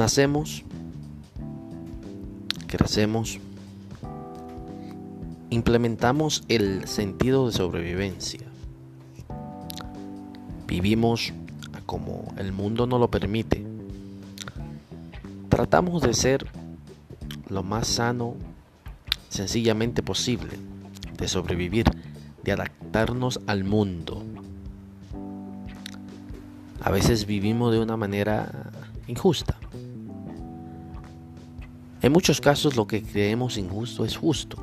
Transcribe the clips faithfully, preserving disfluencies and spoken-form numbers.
Nacemos, crecemos, implementamos el sentido de sobrevivencia. Vivimos como el mundo nos lo permite. Tratamos de ser lo más sano, sencillamente posible, de sobrevivir, de adaptarnos al mundo. A veces vivimos de una manera injusta. En muchos casos lo que creemos injusto es justo,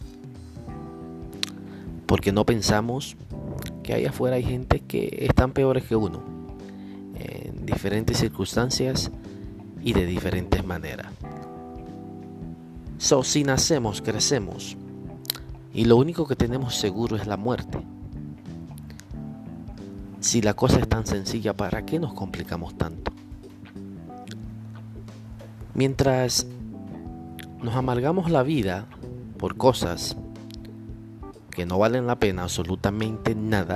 porque no pensamos que allá afuera hay gente que están peores que uno, en diferentes circunstancias y de diferentes maneras. So, si nacemos, crecemos, y lo único que tenemos seguro es la muerte. Si la cosa es tan sencilla, ¿para qué nos complicamos tanto? Mientras nos amargamos la vida por cosas que no valen la pena absolutamente nada,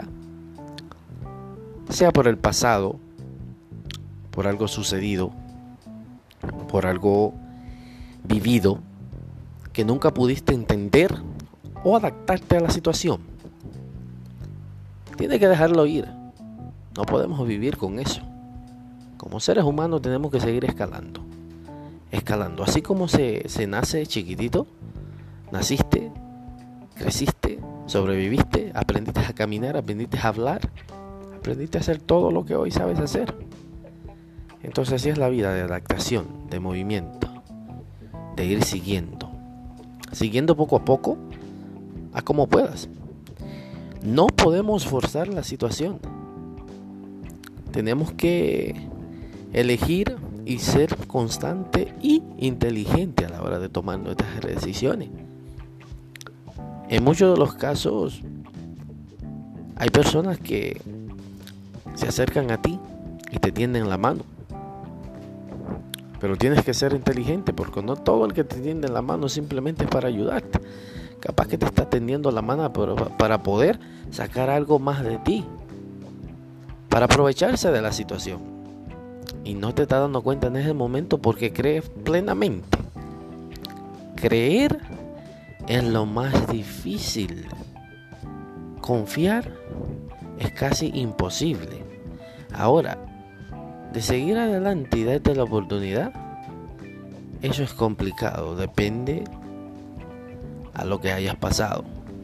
sea por el pasado, por algo sucedido, por algo vivido que nunca pudiste entender o adaptarte a la situación, tienes que dejarlo ir. No podemos vivir con eso. Como seres humanos tenemos que seguir escalando. Escalando. Así como se, se nace chiquitito, naciste, creciste, sobreviviste, aprendiste a caminar, aprendiste a hablar, aprendiste a hacer todo lo que hoy sabes hacer. Entonces así es la vida, de adaptación, de movimiento, de ir siguiendo. Siguiendo poco a poco, a como puedas. No podemos forzar la situación. Tenemos que elegir y ser constante y inteligente a la hora de tomar nuestras decisiones. En muchos de los casos hay personas que se acercan a ti y te tienden la mano, pero tienes que ser inteligente, porque no todo el que te tiende la mano simplemente es para ayudarte. Capaz que te está tendiendo la mano para poder sacar algo más de ti, para aprovecharse de la situación, y no te estás dando cuenta en ese momento porque crees plenamente. Creer es lo más difícil. Confiar es casi imposible. Ahora, de seguir adelante y darte la oportunidad, eso es complicado. Depende a lo que hayas pasado.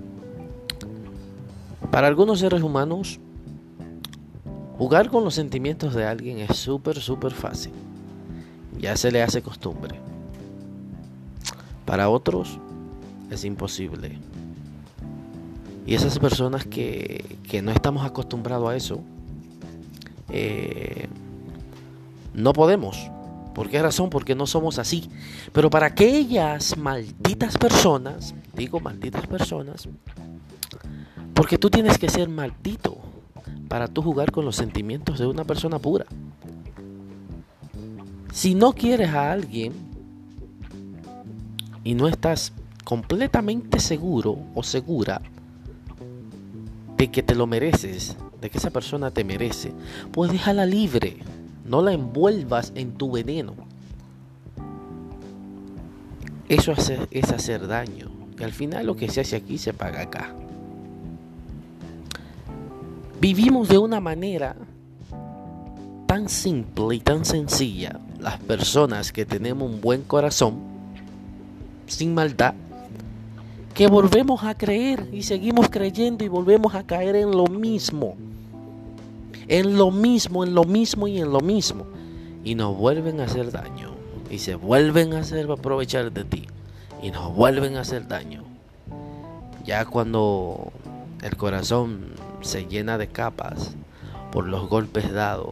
Para algunos seres humanos, jugar con los sentimientos de alguien es súper, súper fácil. Ya se le hace costumbre. Para otros es imposible. Y esas personas que, que no estamos acostumbrados a eso, eh, no podemos. ¿Por qué razón? Porque no somos así. Pero para aquellas malditas personas, digo malditas personas, porque tú tienes que ser maldito para tú jugar con los sentimientos de una persona pura. Si no quieres a alguien y no estás completamente seguro o segura de que te lo mereces, de que esa persona te merece, pues déjala libre. No la envuelvas en tu veneno. Eso es hacer daño. Y al final lo que se hace aquí se paga acá. Vivimos de una manera tan simple y tan sencilla, las personas que tenemos un buen corazón, sin maldad, que volvemos a creer y seguimos creyendo y volvemos a caer en lo mismo. En lo mismo, en lo mismo y en lo mismo. Y nos vuelven a hacer daño. Y se vuelven a hacer aprovechar de ti. Y nos vuelven a hacer daño. Ya cuando el corazón se llena de capas por los golpes dados,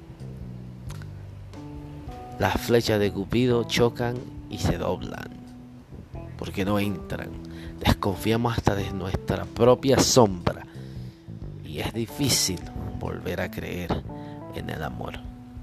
las flechas de Cupido chocan y se doblan, porque no entran. Desconfiamos hasta de nuestra propia sombra. Y es difícil volver a creer en el amor.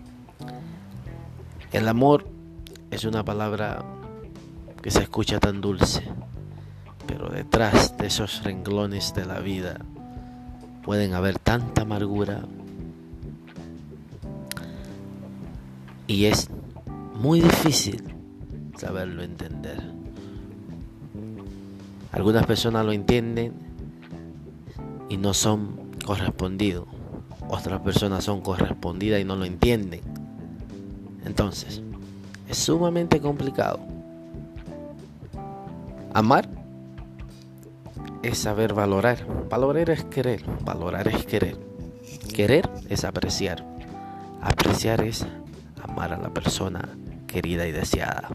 El amor es una palabra que se escucha tan dulce, pero detrás de esos renglones de la vida pueden haber tanta amargura, y es muy difícil saberlo entender. Algunas personas lo entienden y no son correspondidos. Otras personas son correspondidas y no lo entienden. Entonces, es sumamente complicado. Amar es saber valorar. Valorar es querer. Valorar es querer. Querer es apreciar. Apreciar es amar a la persona querida y deseada.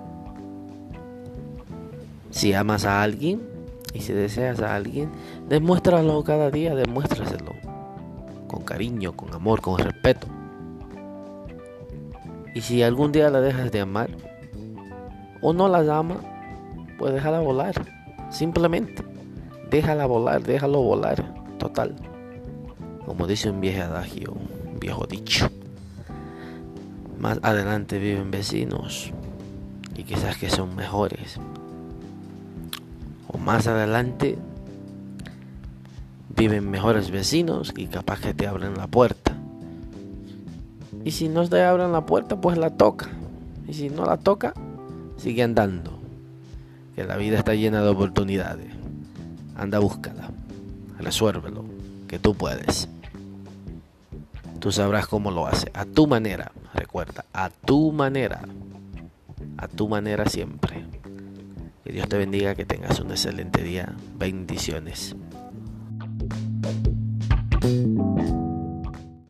Si amas a alguien y si deseas a alguien, demuéstralo cada día, demuéstraselo. Con cariño, con amor, con respeto. Y si algún día la dejas de amar o no la amas, pues déjala volar. Simplemente déjala volar, déjalo volar. Total. Como dice un viejo adagio, un viejo dicho. Más adelante viven vecinos y quizás que son mejores. O más adelante viven mejores vecinos y capaz que te abren la puerta. Y si no te abren la puerta, pues la toca. Y si no la toca, sigue andando. Que la vida está llena de oportunidades. Anda, búscala. Resuélvelo. Que tú puedes. Tú sabrás cómo lo haces. A tu manera. Recuerda, a tu manera. A tu manera siempre. Que Dios te bendiga. Que tengas un excelente día. Bendiciones.